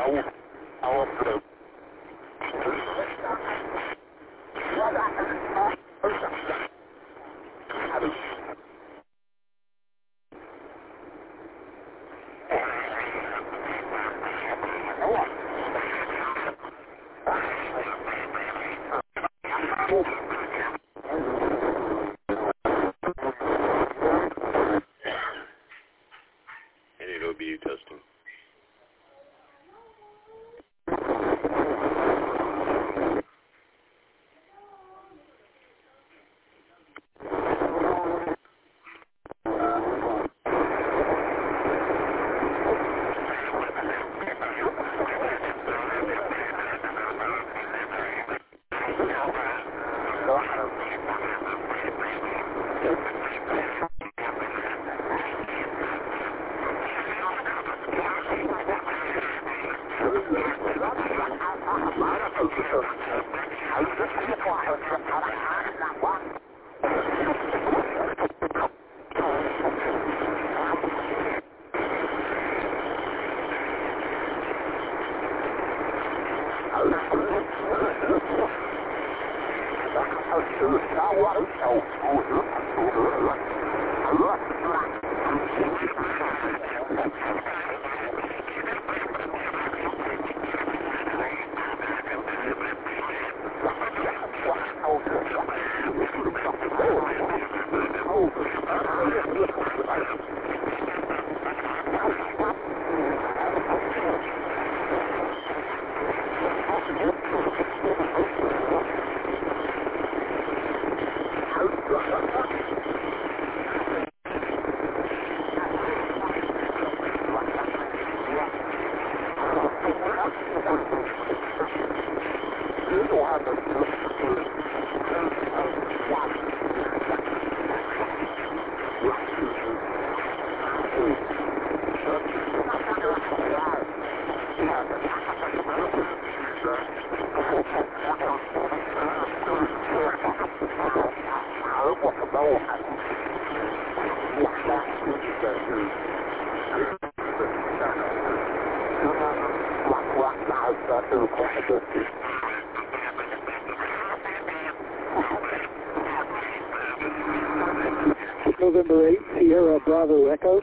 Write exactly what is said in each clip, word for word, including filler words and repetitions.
November eighth, Sierra Bravo Echo.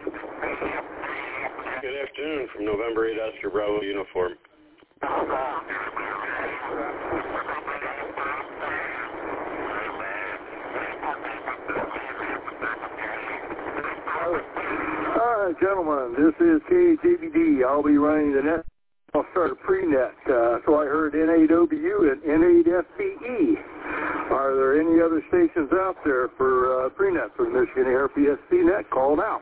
Good afternoon from November eighth, Oscar Bravo Uniform. All right, gentlemen, this is K J B D. I'll be running the net. I'll start a pre-net. Uh, so I heard N A W and N eight F B E. Are there any other stations out there for uh, pre-net for the Michigan A R P S C net? Call now.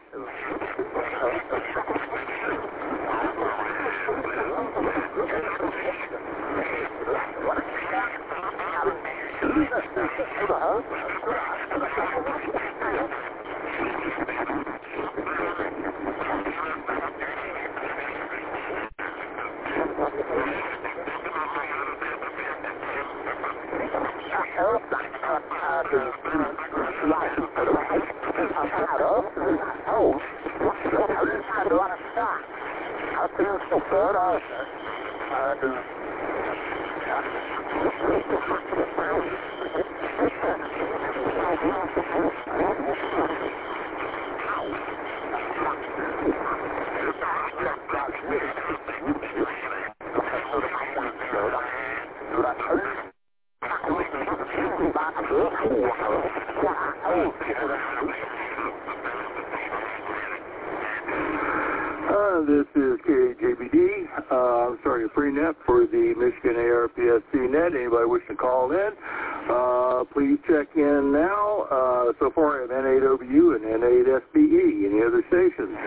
Uh, this is K J B D. Uh, I'm starting a pre-net for the Michigan A R P S C net. Anybody wish to call in, uh, please check in now. Uh, so far I have N A W and N eight F B E. Any other stations?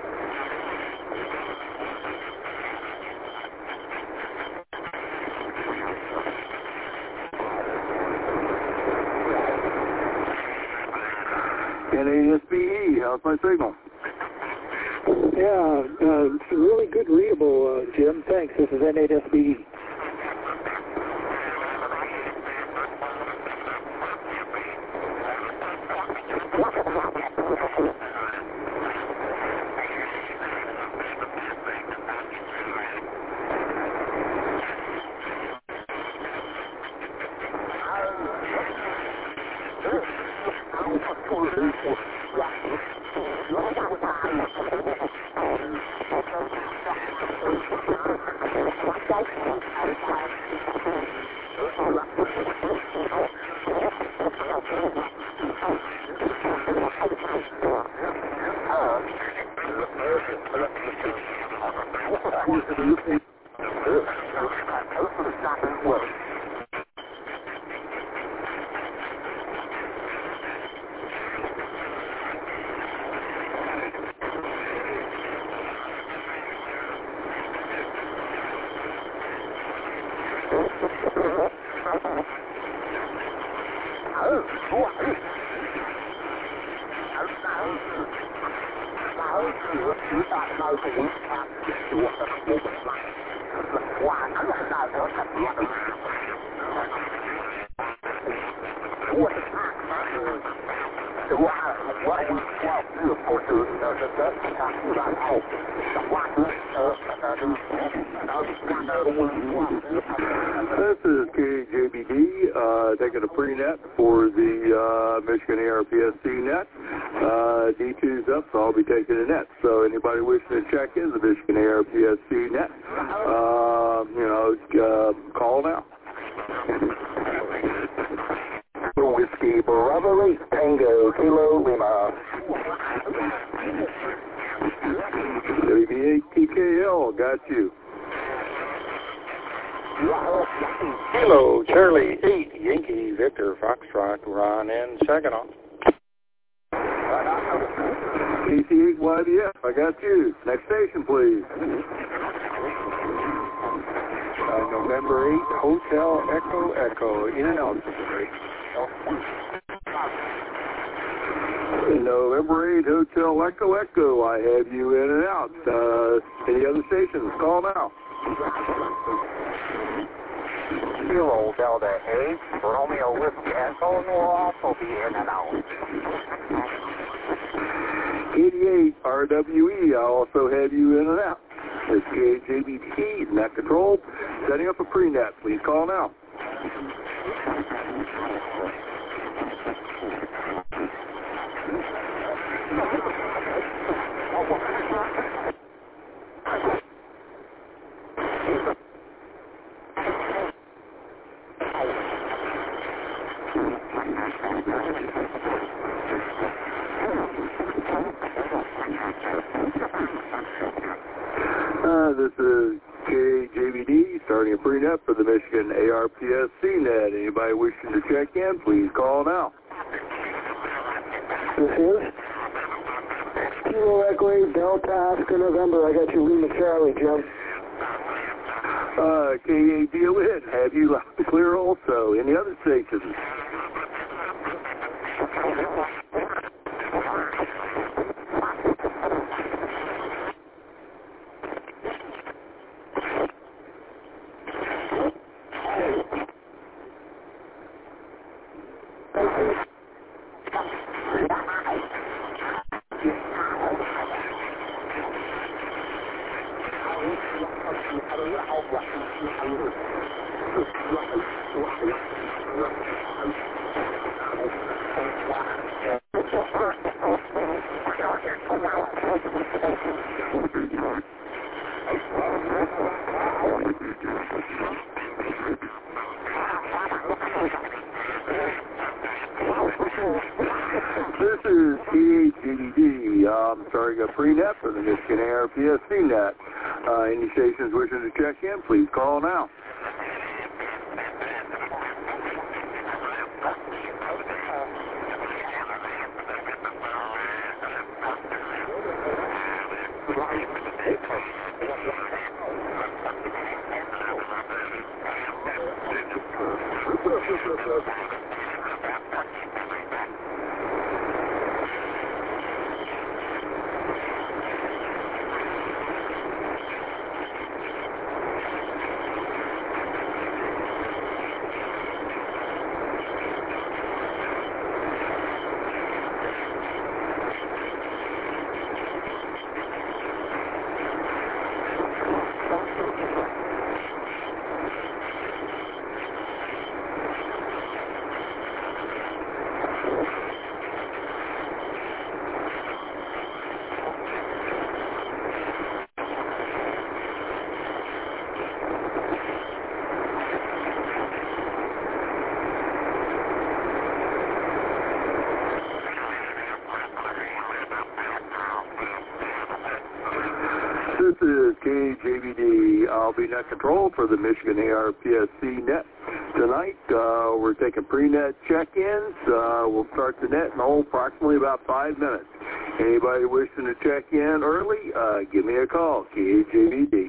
N eight S B E, how's my signal? Yeah, uh, it's really good readable, uh, Jim. Thanks. This is N eight S B E. This is K J B D, uh, taking a pre-net for the uh, Michigan A R P S C net. Uh, D two's up, so I'll be taking a net. So anybody wishing to check in the Michigan A R P S C net, uh, you know, uh, call now. Whiskey Bravo eight Tango Kilo Lima. W B eight T K L, got you. Kilo Charlie eight Yankee Victor Foxtrot, Ron in second off. P C eight Y B F, I got you. Next station, please. Uh, November eighth, Hotel Echo Echo, in and out. November eighth, Hotel Echo Echo, I have you in and out. Uh, any other stations, call now. Kilo Delta eight, Romeo Whiskey Echo will also be in and out. eighty-eight R W E, I also have you in and out. It's K J B T, net control, setting up a pre-net. Please call now. Uh, this is K J B D, starting a pre-net for the Michigan A R P S C net. Anybody wishing to check in, please call now. This is Kilo Echo eight Delta Oscar November. I got you Lima Charlie, Jim. Uh, K A deal in, have you loud and clear also. Any other stations? This is K J B D. I'm starting a pre-net for the Michigan A R P S C net. Uh, any stations wishing to check in, please call now. K J V D. I'll be net control for the Michigan A R P S C net. Tonight, uh, we're taking pre-net check-ins. Uh, we'll start the net in oh, approximately about five minutes. Anybody wishing to check in early, uh, give me a call, K J V D.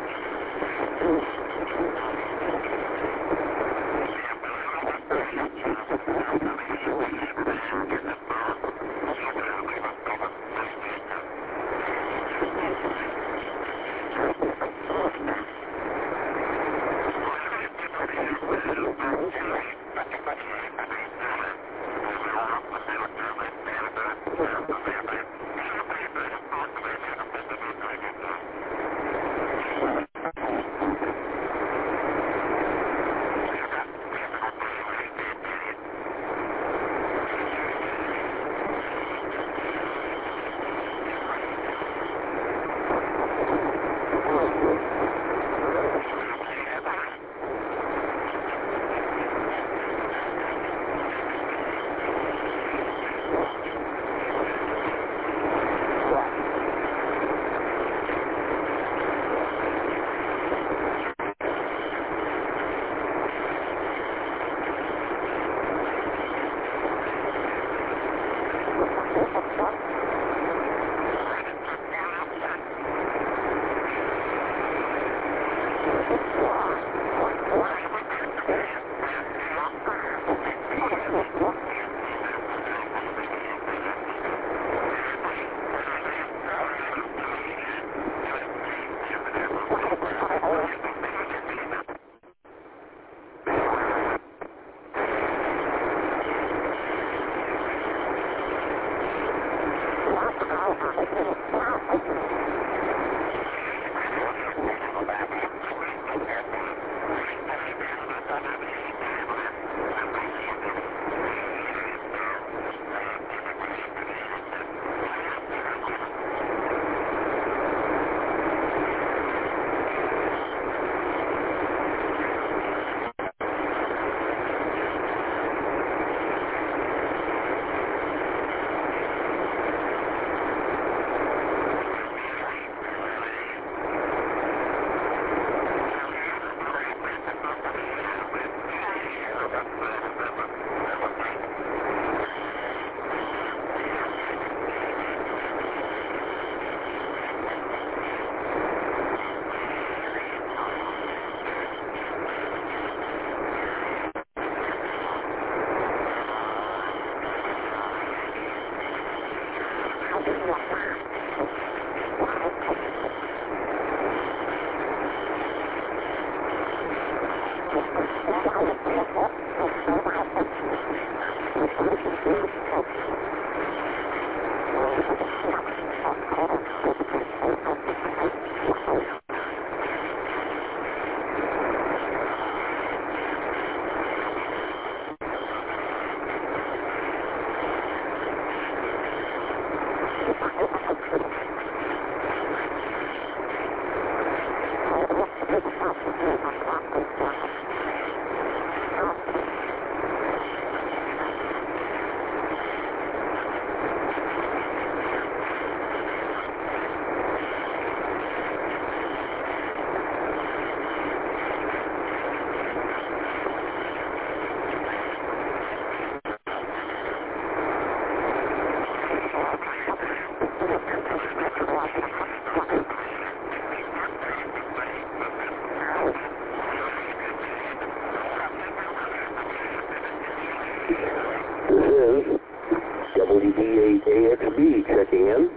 A X B checking in.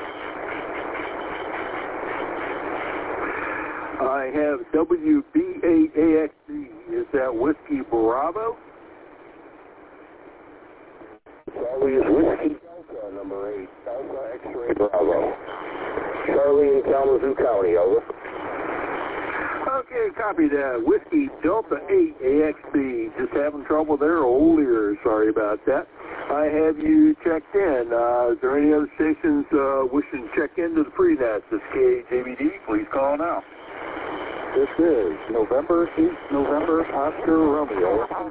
I have W B eight A X B. Is that Whiskey Bravo? Charlie is Whiskey Delta, number eight. Delta X-ray Bravo. Charlie in Kalamazoo County, over. Okay, copy that. Whiskey Delta eight A X B. Just having trouble there. Old ears. Sorry about that. I have you checked in. Uh, is there any other stations uh, wishing to check into the pre-net? This is K J V D. Please call now. This is November eighth, November, Oscar Romeo.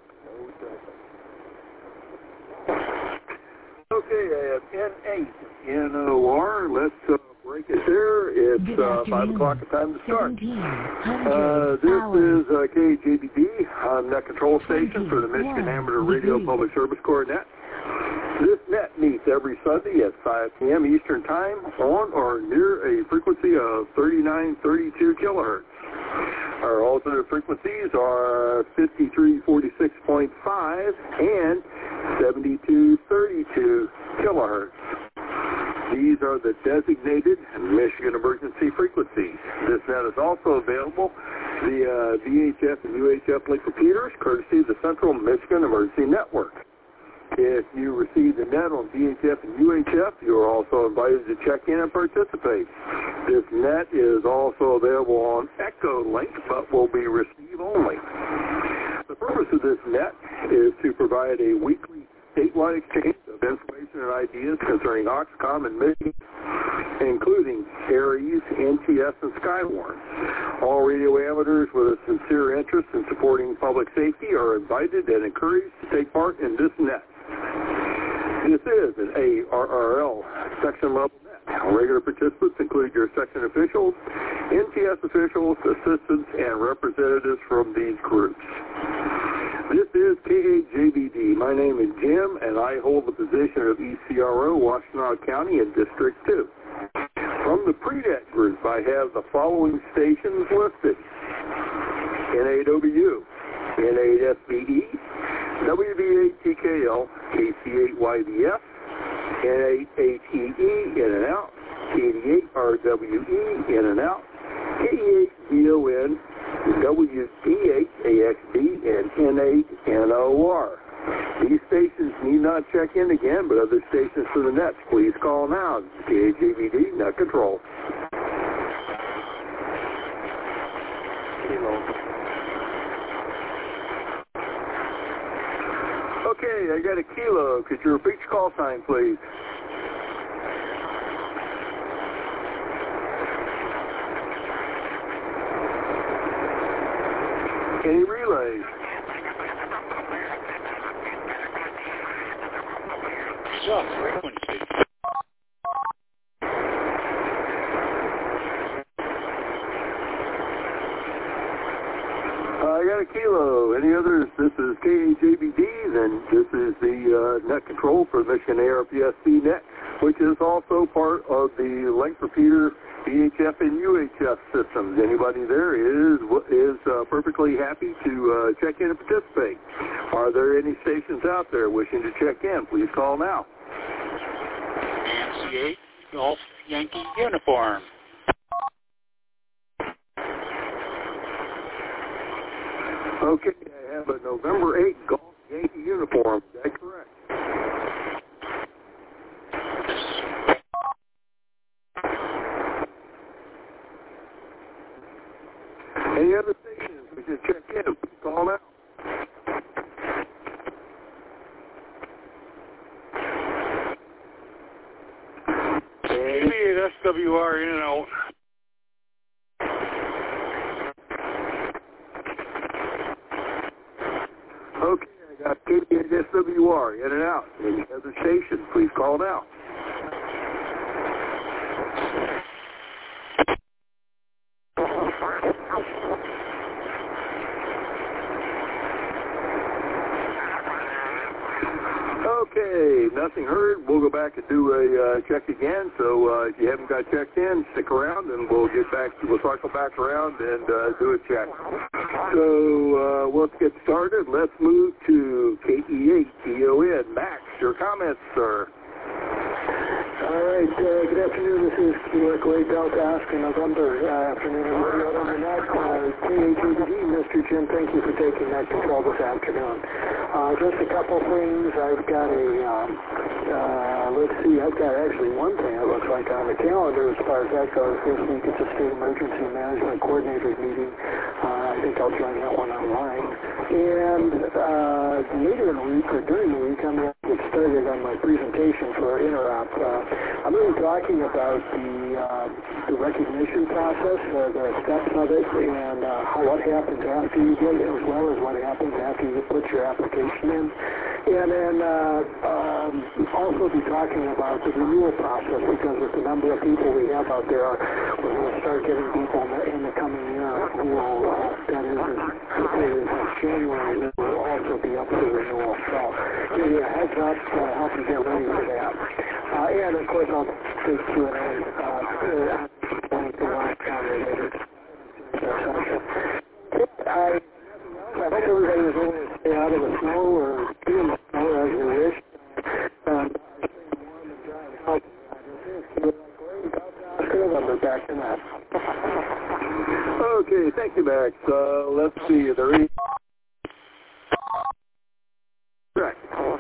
Okay, I have N eight N O R. Let's uh, break it there. It's uh, five o'clock the time to start. Uh, this is uh, K J B D on Net Control Station for the Michigan Amateur Radio Public Service Corps net. This net meets every Sunday at five p m Eastern Time on or near a frequency of thirty-nine thirty-two kilohertz. Our alternate frequencies are fifty-three forty-six point five and seventy-two thirty-two kilohertz. These are the designated Michigan emergency frequencies. This net is also available via V H F and U H F link repeaters, courtesy of the Central Michigan Emergency Network. If you receive the net on V H F and U H F, you are also invited to check in and participate. This net is also available on Echo Link, but will be receive only. The purpose of this net is to provide a weekly statewide exchange of information and ideas concerning Oxcom and Michigan, including ARES, N T S, and Skywarn. All radio amateurs with a sincere interest in supporting public safety are invited and encouraged to take part in this net. This is an A R R L section level net. Regular participants include your section officials, N T S officials, assistants, and representatives from these groups. This is K A J B D. My name is Jim, and I hold the position of E C R O, Washtenaw County in District two. From the pre-net group, I have the following stations listed: N A W, N eight S B E, W V eight T K L, K C eight Y B F, N eight A T E, in and out, K eighty-eight R W E, in and out, K eight D O N, W D eight A X B, and N eight N O R. These stations need not check in again, but other stations for the nets, please call now. K A J B D, Net Control. Okay, I got a kilo. Could you repeat your call sign, please? Any relays? Soft frequency. I got a kilo. Any others? This is K A J B D, then this is the uh, net control for Michigan A R P S C net, which is also part of the link repeater V H F and U H F systems. Anybody there is is uh, perfectly happy to uh, check in and participate. Are there any stations out there wishing to check in? Please call now. Nancy eight, Golf Yankee Uniform. Okay, I have a November eighth Golf Yankee Uniform. Is that correct? Any other stations we should check in? Please call now. eighty-eight S W R in and out. Okay, I got eighty-eight S W R in and out. Any other stations, please call now. Okay, nothing heard. We'll go back and do a uh, check again. So uh, if you haven't got checked in, stick around, and we'll get back. We'll cycle back around and uh, do a check. So uh, let's get started. Let's move to K E eight T O N. Max, your comments, sir. All right, uh, good afternoon. This is Keeler Clay Belfast in November. Uh, afternoon, everybody out on the net. Uh, K A J B D, Mister Jim, thank you for taking that control this afternoon. Uh, just a couple things. I've got a, um, uh, let's see, I've got actually one thing it looks like on the calendar as far as that goes. This week it's a State Emergency Management Coordinators meeting. Uh, I think I'll join that one online. And uh, later in the week, or during the week, I'm going to get started on my presentation for Interop. Uh, I'm going to be talking about the, uh, the recognition process, uh, the steps of it, and uh, how, what happens after you get it, as well as what happens after you put your application in. And then uh, um, also be talking about the renewal process, because with the number of people we have out there, we're going to start getting people in the, in the coming year who will, uh, that is, in January, that will also be up for renewal. So give you a heads up to help you get ready for that. Uh, and of course, I'll take Q and A uh, to last time related session. I I hope everybody was able to stay out of the snow or be in the snow as you wish. Um, I'll back to that. Okay, thank you, Max. Uh, let's see. There is... Correct.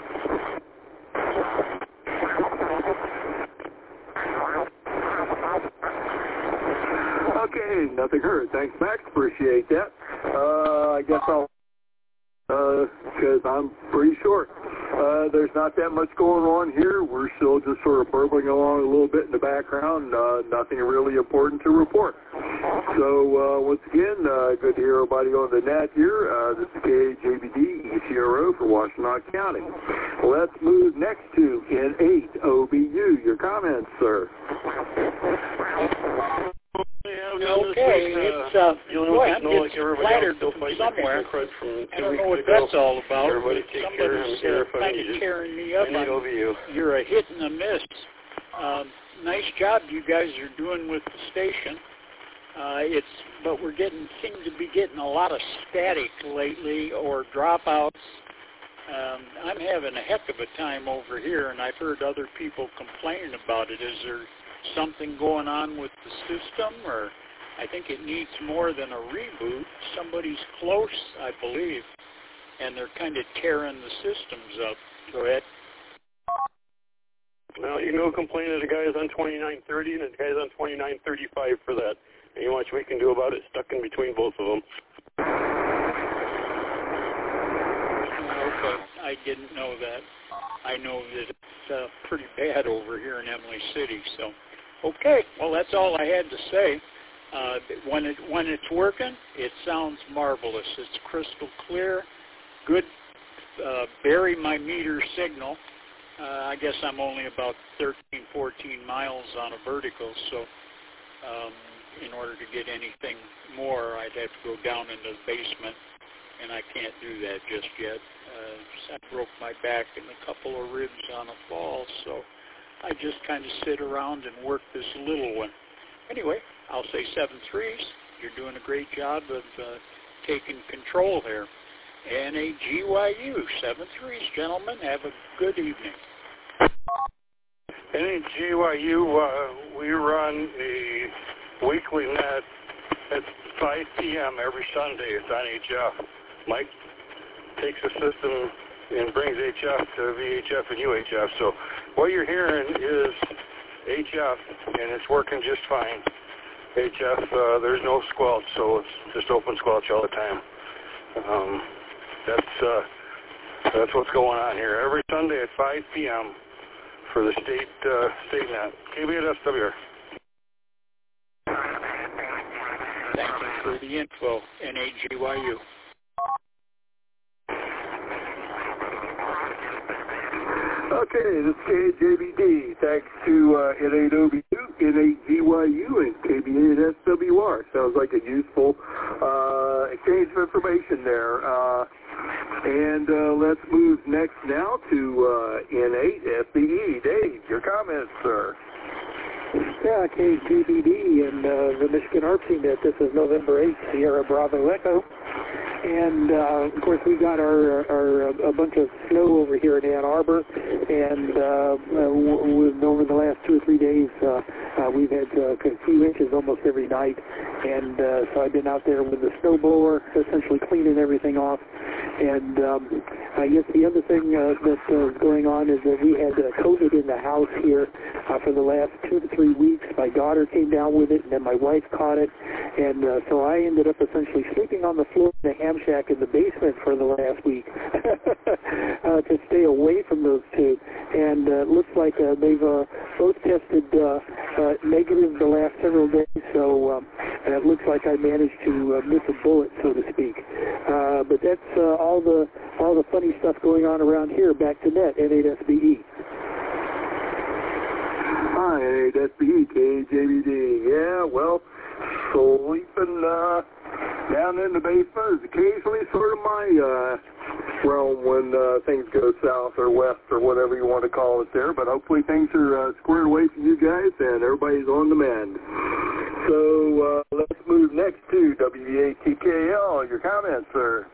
Okay, nothing heard. Thanks, Max. Appreciate that. Uh, I guess I'll, because uh, I'm pretty short. Uh, there's not that much going on here. We're still just sort of burbling along a little bit in the background. Uh, nothing really important to report. So, uh, once again, uh, good to hear everybody on the net here. Uh, this is K A J B D, E C R O for Washtenaw County. Let's move next to N eight O B U. Your comments, sir. Okay, it's, uh, boy, I'm getting splattered from somewhere. I don't know what that's all about. Somebody's uh, kind of tearing me up on you're a hit and a miss. Um, nice job you guys are doing with the station. Uh, it's, but we're getting, seem to be getting a lot of static lately or dropouts. Um, I'm having a heck of a time over here, and I've heard other people complaining about it. Is there something going on with the system, or I think it needs more than a reboot? Somebody's close, I believe, and they're kind of tearing the systems up. Go ahead. Well, you can go complain to the guys on twenty-nine thirty and the guys on twenty-nine thirty-five for that. And you watch what we can do about it, stuck in between both of them. Okay, I didn't know that. I know that it's uh, pretty bad over here in Emily City, so... Okay, well, that's all I had to say. Uh, when it when it's working, it sounds marvelous. It's crystal clear, good, uh, bury my meter signal. Uh, I guess I'm only about thirteen, fourteen miles on a vertical, so um, in order to get anything more, I'd have to go down into the basement, and I can't do that just yet. Uh, I broke my back and a couple of ribs on a fall, so I just kind of sit around and work this little one. Anyway, I'll say seven threes. You're doing a great job of uh, taking control there. N A G Y U, seven threes, gentlemen. Have a good evening. N A G Y U, uh, we run a weekly net at five p.m. every Sunday. It's on H F. Mike takes the system and brings H F to V H F and U H F. So what you're hearing is H F, and it's working just fine. H F, uh, there's no squelch, so it's just open squelch all the time. Um, that's uh, that's what's going on here. Every Sunday at five p.m. for the state uh, state net. K B at S W R. Thank you for the info, N A G Y U. Okay, this is K A J B D. Thanks to uh, N eight O B U, N eight G Y U, and K B eight S W R. Sounds like a useful uh, exchange of information there. Uh, and uh, let's move next now to uh, N eight S B E. Dave, your comments, sir. Yeah, K J B D and uh, the Michigan A R P net. This is November eighth, Sierra Bravo Echo. And, uh, of course, we got our, our a bunch of snow over here in Ann Arbor, and uh, w- over the last two or three days, uh, uh, we've had uh, a few inches almost every night, and uh, so I've been out there with the snow blower, essentially cleaning everything off. And um, I guess the other thing uh, that's uh, going on is that we had uh, COVID in the house here uh, for the last two to three weeks. My daughter came down with it, and then my wife caught it, and uh, so I ended up essentially sleeping on the floor in the ham shack in the basement for the last week uh, to stay away from those two. And uh, it looks like uh, they've uh, both tested uh, uh, negative the last several days, so um, uh, Uh, it looks like I managed to uh, miss a bullet, so to speak. Uh, but that's uh, all the all the funny stuff going on around here. Back to net, N eight S B E. Hi, N eight S B E, K J V D. Yeah, well, sleeping uh, down in the basement is occasionally sort of my uh, realm when uh, things go south or west or whatever you want to call it there. But hopefully things are uh, squared away for you guys and everybody's on the mend. So uh, let's move next to W A T K L. Your comments, sir?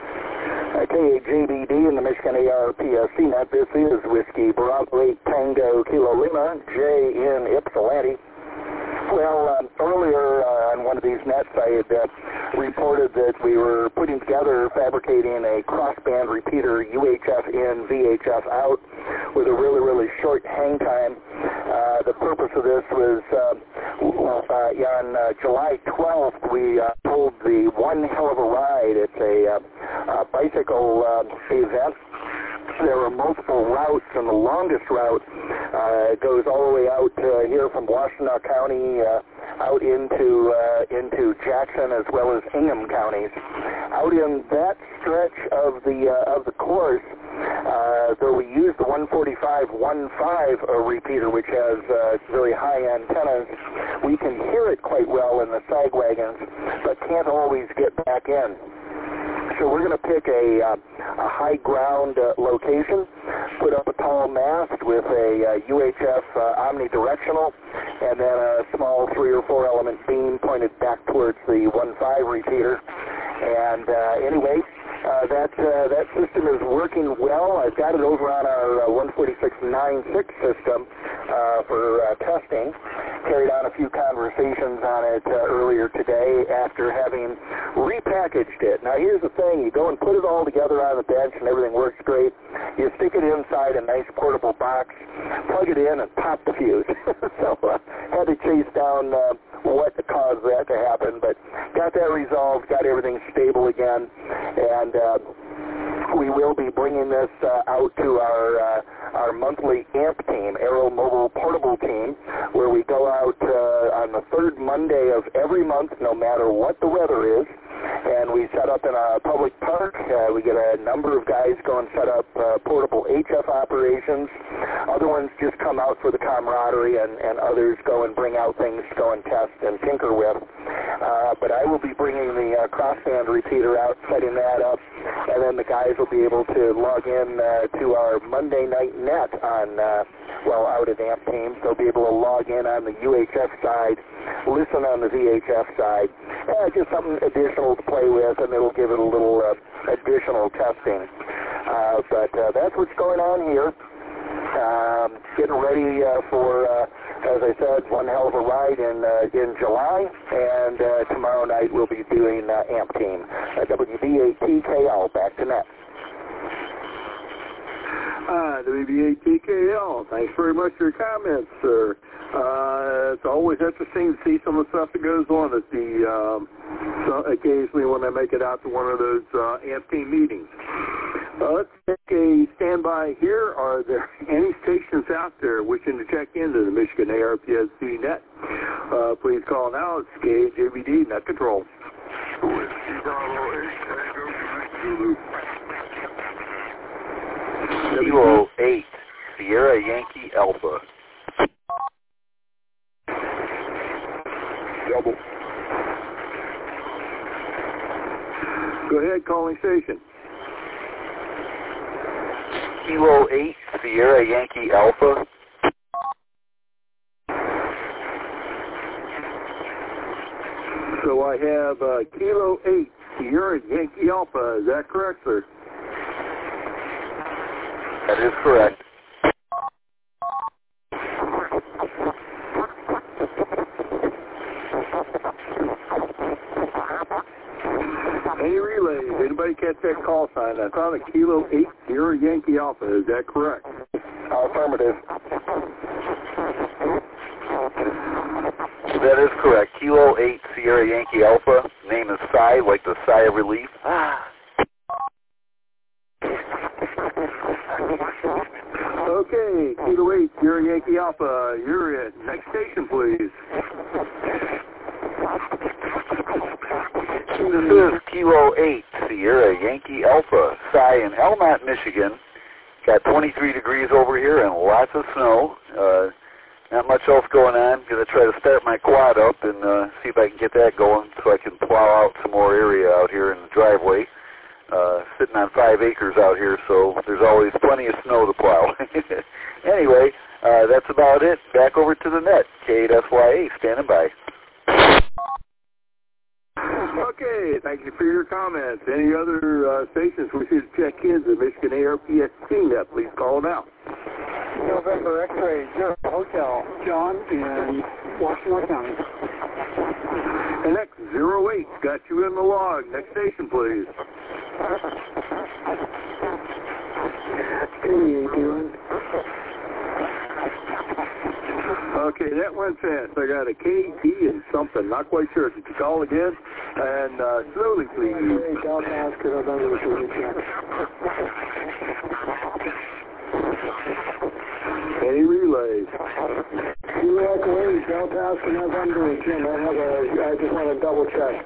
Uh, K A J B D in the Michigan A R P S C net. This is Whiskey Bravo eight Tango Kilo Lima, J in Ypsilanti. Well, um, earlier uh, on one of these nets, I had uh, reported that we were putting together, fabricating a crossband repeater U H F in, V H F out, with a really, really short hang time. Uh, the purpose of this was uh, uh, on uh, July twelfth, we uh, pulled the One Hell of a Ride. It's a, uh, a bicycle uh, event. There are multiple routes, and the longest route uh, goes all the way out uh, here from Washtenaw County uh, out into uh, into Jackson as well as Ingham counties. Out in that stretch of the uh, of the course, uh, though we use the one forty-five one five uh, repeater, which has uh, really high antennas, we can hear it quite well in the sag wagons, but can't always get back in. So we're going to pick a, uh, a high ground uh, location, put up a tall mast with a uh, U H F uh, omnidirectional, and then a small three or four element beam pointed back towards the one five repeater. And uh, anyway, uh, that uh, that system is working well. I've got it over on our uh, one forty-six ninety-six system uh, for uh, testing. Carried on a few conversations on it uh, earlier today after having repackaged it. Now here's the thing, you go and put it all together on the bench and everything works great. You stick it inside a nice portable box, plug it in and pop the fuse. so uh, had to chase down uh, what caused that to happen, but got that resolved, got everything stable again, and uh, we will be bringing this uh, out to our uh, our monthly A M P team, Aero Mobile Portable Team, where we go out uh, on the third Monday of every month, no matter what the weather is, and we set up in a public park. Uh, we get a number of guys go and set up uh, portable H F operations. Other ones just come out for the camaraderie, and, and others go and bring out things to go and test and tinker with. Uh, but I will be bringing the uh, crossband repeater out, setting that up, and then the guys will be able to log in uh, to our Monday night net on, uh, well, out at A M P teams. They'll be able to log in on the U H F side, listen on the V H F side. Uh, just something additional to play with, and it'll give it a little uh, additional testing. Uh, but uh, that's what's going on here. Um, getting ready uh, for, uh, as I said, one hell of a ride in uh, in July, and uh, tomorrow night we'll be doing uh, A M P team. Uh, W B A T K L, back to net. Uh, W B A T K L, thanks very much for your comments, sir. Uh, it's always interesting to see some of the stuff that goes on at the, um, so occasionally when I make it out to one of those uh, A M P team meetings. Uh, let's take a standby here. Are there any stations out there wishing to check into the Michigan A R P S C net? Uh, please call now. It's K A J B D, Net Control. Kilo eight, Sierra Yankee Alpha. Double. Go ahead, calling station. Kilo eight, Sierra Yankee Alpha. So I have uh, Kilo eight, Sierra Yankee Alpha. Is that correct, sir? That is correct. Any relays? Anybody catch that call sign? I found a Kilo eight, Sierra Yankee Alpha. Is that correct? Affirmative. That is correct. Kilo eight, Sierra Yankee Alpha. Name is Sigh, like the sigh of relief. Okay, Kilo eight, Sierra Yankee Alpha. You're in. Next station, please. this is Kilo eight, Sierra Yankee Alpha, Psi in Elmont, Michigan. Got twenty-three degrees over here and lots of snow. Uh, not much else going on. Going to try to start my quad up and uh, see if I can get that going so I can plow out some more area out here in the driveway. Uh, sitting on five acres out here, so there's always plenty of snow to plow. Anyway, uh, that's about it. Back over to the net. K eight S Y A, standing by. Okay, thank you for your comments. Any other uh, stations we should check in the Michigan A R P S C net? Please call them out. November X-ray, Zero Hotel, John in Washington County. And X zero eight, got you in the log. Next station, please. Okay, that went fast. I got a K D and something. Not quite sure. Did you call again? And uh, slowly, please. Any relays? You walk away, Delta Oscar November, Jim. I have a, I just want to double check.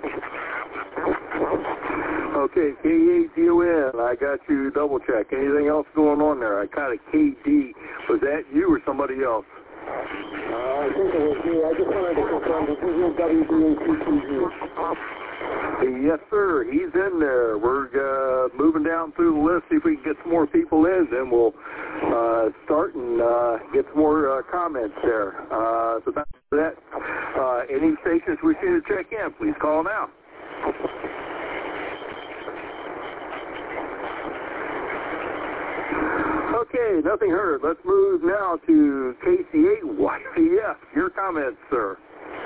Okay, K eight D O N, I got you double check. Anything else going on there? I caught a K D. Was that you or somebody else? Uh, I think it was me. I just wanted to confirm this is W D A T T G. Yes, sir. He's in there. We're uh, moving down through the list, see if we can get some more people in. Then we'll uh, start and uh, get some more uh, comments there. Uh, so that's that. Uh, any stations we should check in, please call them out. Okay, nothing heard. Let's move now to K C eight Y V F. Your comments, sir.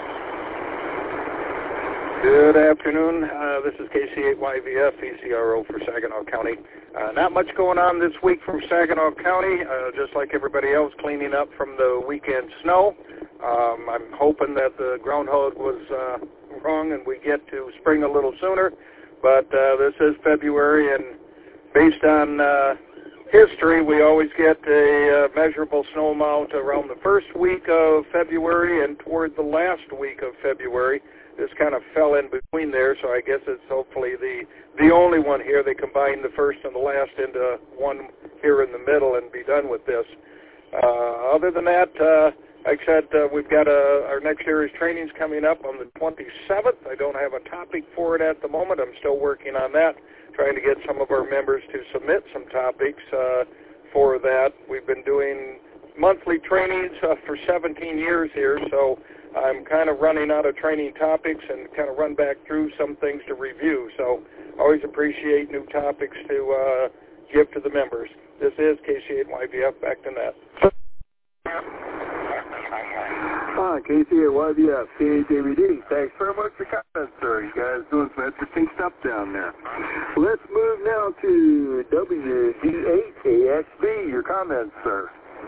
Good afternoon. Uh, this is K C eight Y V F, E C R O for Saginaw County. Uh, not much going on this week from Saginaw County, uh, just like everybody else, cleaning up from the weekend snow. Um, I'm hoping that the groundhog was uh, wrong and we get to spring a little sooner, but uh, this is February, and based on uh, history, we always get a uh, measurable snow amount around the first week of February and toward the last week of February. This kind of fell in between there, so I guess it's hopefully the the only one here. They combine the first and the last into one here in the middle and be done with this. Uh, other than that, uh, like I said, uh, we've got a, our next series trainings coming up on the twenty-seventh. I don't have a topic for it at the moment. I'm still working on that, trying to get some of our members to submit some topics uh, for that. We've been doing monthly trainings uh, for seventeen years here, so I'm kind of running out of training topics and kind of run back through some things to review. So always appreciate new topics to uh, give to the members. This is K C eight Y V F, back to net. Ah, K C eight Y V F, K H A V D. Thanks very much for your comments, sir. You guys doing some interesting stuff down there. Let's move now to W D eight A X B. Your comments, sir.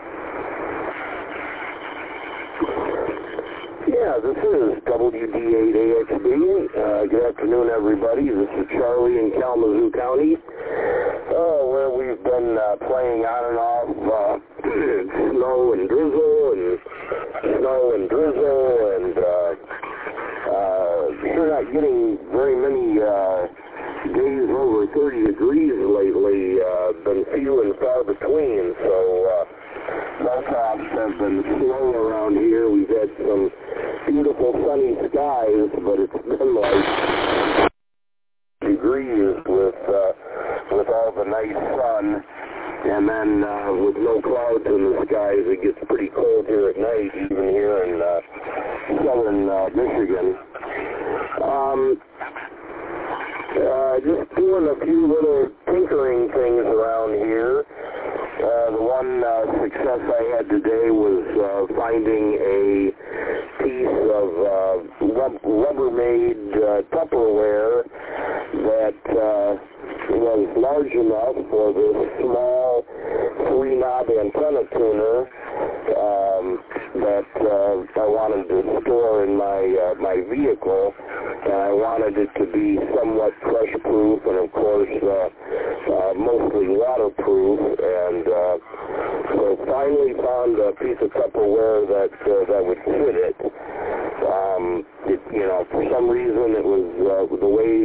Yeah, this is W D eight A X B. Uh, good afternoon, everybody. This is Charlie in Kalamazoo County, uh, where we've been uh, playing on and off uh, snow and drizzle and snow and drizzle, and uh, uh, we're not getting very many uh, days over thirty degrees lately. Uh, been few and far between, so uh, snowtops have been slow around here. We've had some beautiful sunny skies, but it's been like degrees with uh, with all the nice sun, and then uh, with no clouds in the skies, it gets pretty cold here at night, even here in uh, southern uh, Michigan. Um, uh, just doing a few little tinkering things around here. Uh, the one uh, success I had today was uh, finding a piece of uh, Rubbermaid uh, Tupperware that uh, was large enough for this small three-knob antenna tuner um, that uh, I wanted to store in my uh, my vehicle, and I wanted it to be somewhat crush-proof and, of course, uh, uh, mostly waterproof. And uh, so finally found a piece of Tupperware that uh, that would fit it. Um, it. You know, for some reason it was uh, the way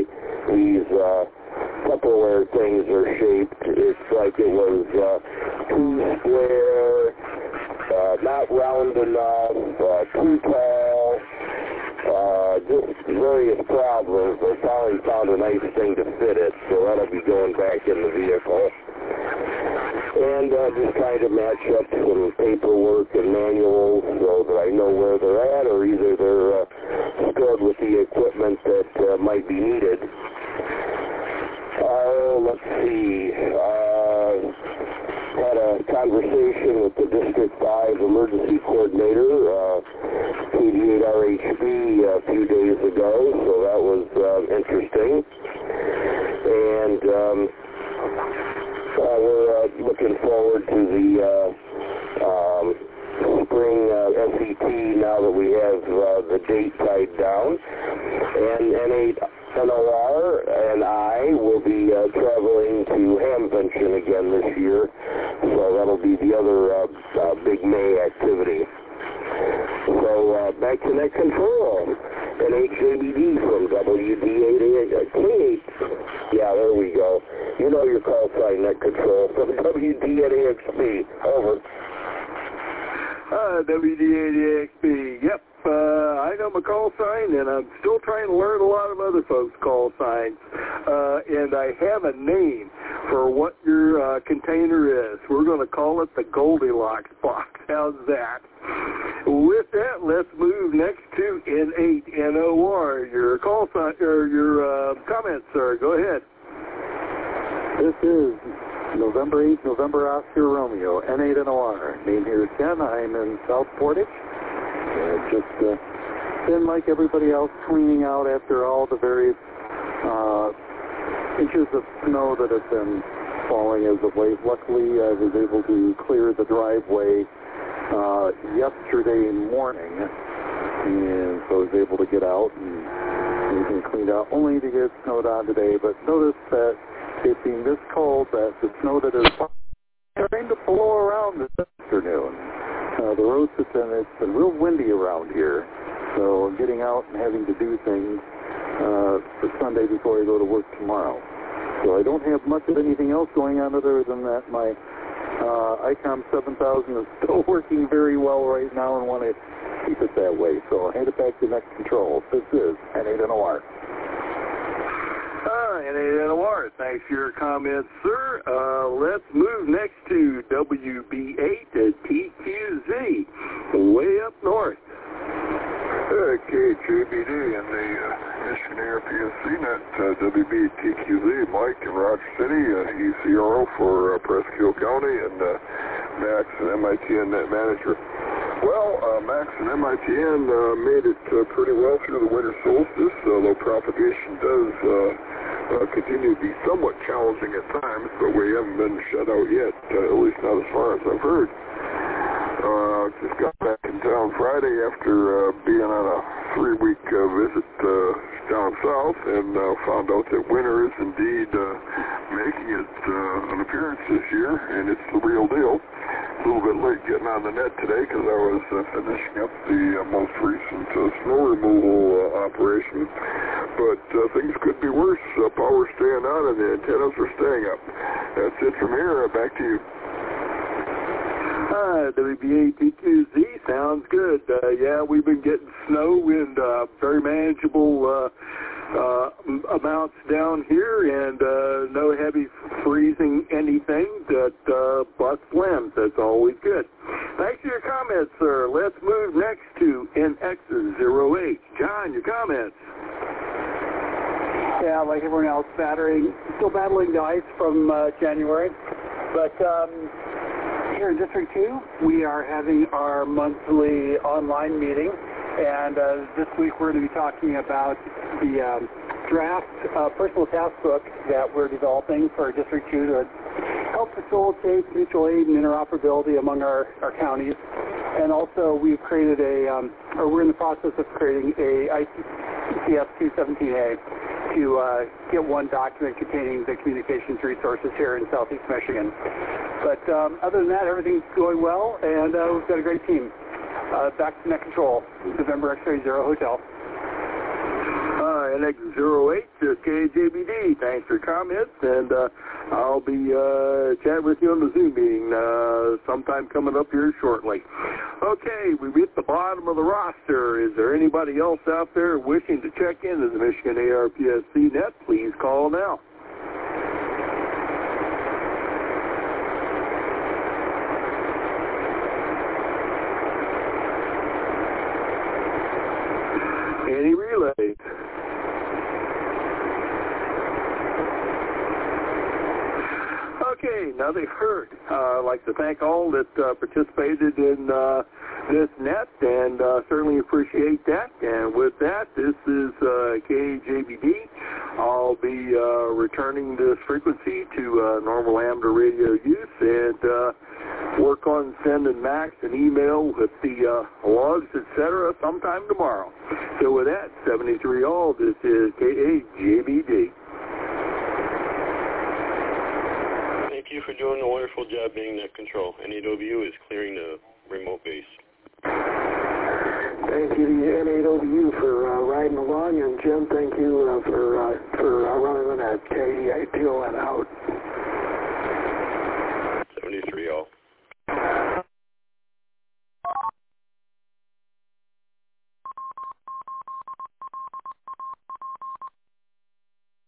these uh, Tupperware things are shaped. It's like it was uh, too square, uh, not round enough, uh, too tall, uh, just various problems. They finally found a nice thing to fit it, so that'll be going back in the vehicle. And uh, just trying to match up some paperwork and manuals so that I know where they're at, or either they're uh, stored with the equipment that uh, might be needed. Uh, let's see. Uh, had a conversation with the District five Emergency Coordinator, uh, K D eight R H B, a few days ago, so that was uh, interesting. And um, uh, we're uh, looking forward to the uh, um, spring uh, S E T now that we have uh, the date tied down. And N eight N O R and I will be uh, traveling to Hamvention again this year, so that'll be the other uh, uh, big May activity. So uh, back to Net Control, N eight J B D from W D eight A K eight. Yeah, there we go. You know your call sign, Net Control, from W D eight A X B. Over. Uh, W D eight A X B, yep. Uh, I know my call sign, and I'm still trying to learn a lot of other folks' call signs. Uh, and I have a name for what your uh, container is. We're going to call it the Goldilocks box. How's that? With that, let's move next to N eight N O R. Your call sign, or your uh, comments, sir. Go ahead. This is November eighth, November Oscar Romeo, N eight N O R. Name here is Ken. I'm in South Portage. Uh, just uh, been like everybody else, cleaning out after all the various uh, inches of snow that have been falling as of late. Luckily, I was able to clear the driveway uh, yesterday morning, and so I was able to get out and everything cleaned out, only to get snowed on today. But notice that it being this cold, that the snow that is starting to blow around this afternoon. Uh, the roads have been, it's been real windy around here, so getting out and having to do things uh, for Sunday before I go to work tomorrow. So I don't have much of anything else going on other than that my uh, ICOM seven thousand is still working very well right now and want to keep it that way. So I'll hand it back to Net Control. This is N eight N O R. Uh, N eight N O R, thanks for your comments, sir. Uh, let's move next to W B eight at T Q Z, way up north. Uh, K J B D in the uh, Michigan A R P S C net, uh, W B T Q Z, Mike in Roger City, uh, E C R O for uh, Presque Isle County, and uh, Max and M I T N net manager. Well, uh, Max and M I T N uh, made it uh, pretty well through the winter solstice, although propagation does uh, uh, continue to be somewhat challenging at times, but we haven't been shut out yet, uh, at least not as far as I've heard. Uh, just got back in town Friday after uh, being on a three-week uh, visit uh, down south, and uh, found out that winter is indeed uh, making it uh, an appearance this year, and it's the real deal. A little bit late getting on the net today because I was uh, finishing up the uh, most recent uh, snow removal uh, operation, but uh, things could be worse. Uh, power's staying on and the antennas are staying up. That's it from here. Uh, back to you. Uh, W B A T Q Z sounds good. Uh, yeah, we've been getting snow and uh, very manageable uh, uh, amounts down here, and uh, no heavy freezing anything that uh, busts limbs. That's always good. Thanks for your comments, sir. Let's move next to N X zero eight. John, your comments. Yeah, like everyone else, battering, still battling the ice from uh, January, but um, here in District two, we are having our monthly online meeting, and uh, this week we're going to be talking about the um, draft uh, personal task book that we're developing for District two to help facilitate mutual aid and interoperability among our, our counties. And also we've created a, um, or we're in the process of creating a I C S two seventeen A to uh, get one document containing the communications resources here in Southeast Michigan. But um, other than that, everything's going well, and uh, we've got a great team. Uh, back to Net Control, November X-Ray Zero Hotel. Uh, N X zero eight, this is K A J B D. Thanks for your comments, and uh, I'll be uh, chatting with you on the Zoom meeting uh, sometime coming up here shortly. Okay, we've hit the bottom of the roster. Is there anybody else out there wishing to check into the Michigan A R P S C net? Please call now. Any relays? Okay, now they've heard. Uh, I'd like to thank all that uh, participated in uh, this net, and uh, certainly appreciate that. And with that, this is uh, K A J B D. I'll be uh, returning this frequency to uh, normal amateur radio use, and uh, work on sending Max an email with the uh, logs, et cetera, sometime tomorrow. So with that, seventy-three all, this is K A J B D. Thank you for doing a wonderful job being net control. N A W is clearing the remote base. Thank you to N A W for uh, riding along, and Jim, thank you uh, for uh, for uh, running the net. K E I T O N out. seventy-three all.